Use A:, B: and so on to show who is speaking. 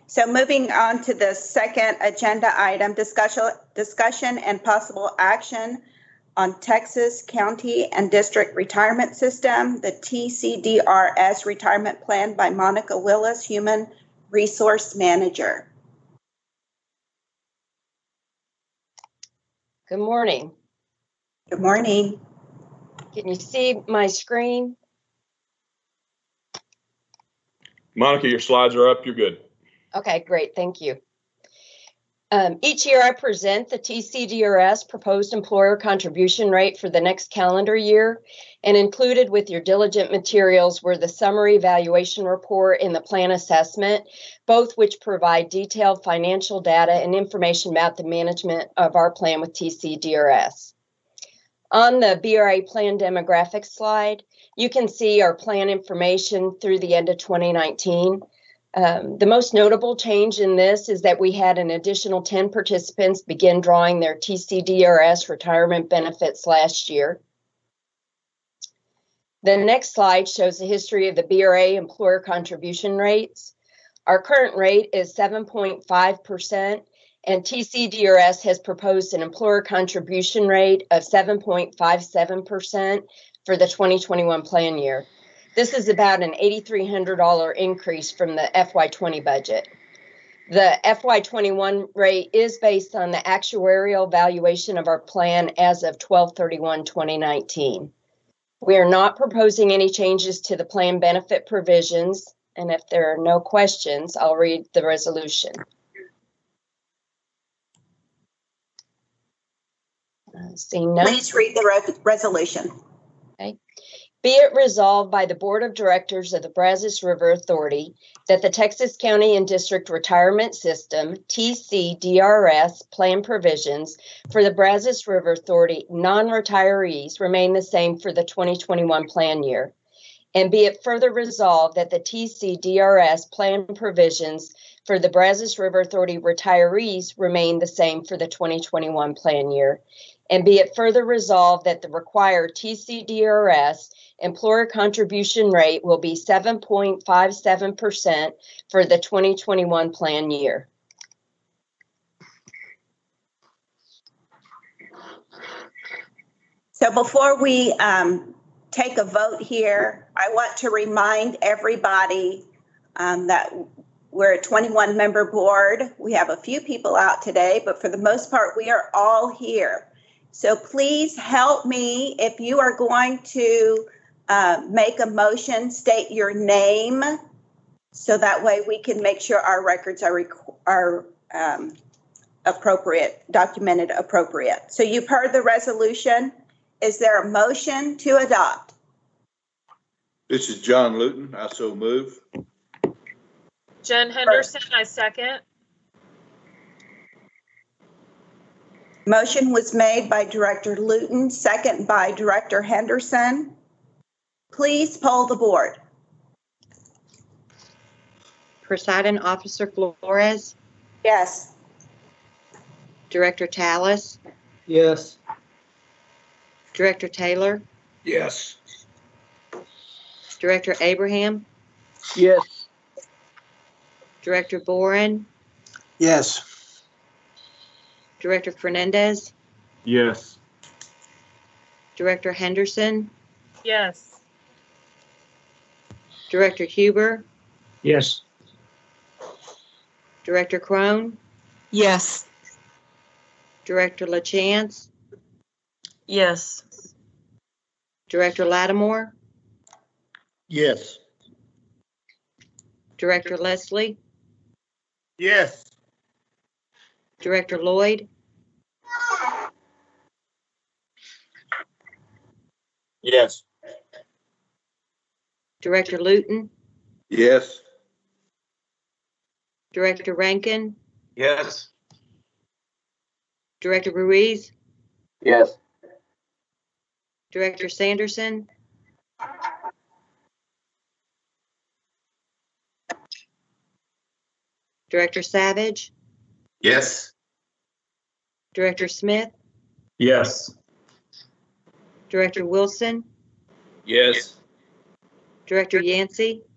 A: So moving on to the second agenda item, discussion and possible action on Texas County and District Retirement System, the TCDRS Retirement Plan by Monica Willis, Human Resource Manager.
B: Good morning.
A: Good morning.
B: Can you see my screen?
C: Monica, your slides are up. You're good.
B: Okay, great. Thank you. Each year I present the TCDRS proposed employer contribution rate for the next calendar year, and included with your diligent materials were the summary evaluation report and the plan assessment, both which provide detailed financial data and information about the management of our plan with TCDRS. On the BRA plan demographics slide, you can see our plan information through the end of 2019. The most notable change in this is that we had an additional 10 participants begin drawing their TCDRS retirement benefits last year. The next slide shows the history of the BRA employer contribution rates. Our current rate is 7.5%, and TCDRS has proposed an employer contribution rate of 7.57% for the 2021 plan year. This is about an $8,300 increase from the FY20 budget. The FY21 rate is based on the actuarial valuation of our plan as of 12/31/2019. We are not proposing any changes to the plan benefit provisions, and if there are no questions, I'll read the resolution. Seeing none.
A: Please read the resolution.
B: Okay. Be it resolved by the Board of Directors of the Brazos River Authority that the Texas County and District Retirement System, TCDRS, plan provisions for the Brazos River Authority non-retirees remain the same for the 2021 plan year. And be it further resolved that the TCDRS plan provisions for the Brazos River Authority retirees remain the same for the 2021 plan year. And be it further resolved that the required TCDRS employer contribution rate will be 7.57% for the 2021 plan year.
A: So before we take a vote here, I want to remind everybody that we're a 21-member board. We have a few people out today, but for the most part, we are all here. So please help me if you are going to make a motion, state your name, so that way we can make sure our records are appropriate, documented appropriate. So you've heard the resolution. Is there a motion to adopt?
D: This is John Luton. I so move.
E: Jen Henderson, I second.
A: Motion was made by Director Luton, second by Director Henderson. Please poll the board.
F: Presiding Officer Flores?
A: Yes.
F: Director Tallis?
G: Yes.
F: Director Taylor?
D: Yes.
F: Director Abraham?
G: Yes.
F: Director Boren?
G: Yes.
F: Director Fernandez?
C: Yes.
F: Director Henderson?
E: Yes.
F: Director Huber?
G: Yes.
F: Director Crone?
H: Yes.
F: Director LaChance?
H: Yes.
F: Director Lattimore?
D: Yes.
F: Director Leslie?
D: Yes.
F: Director Lloyd?
D: Yes.
F: Director Luton?
D: Yes.
F: Director Rankin?
D: Yes.
F: Director Ruiz?
D: Yes.
F: Director Sanderson? Director Savage?
D: Yes.
F: Director Smith?
C: Yes.
F: Director Wilson?
D: Yes.
F: Director Yancey?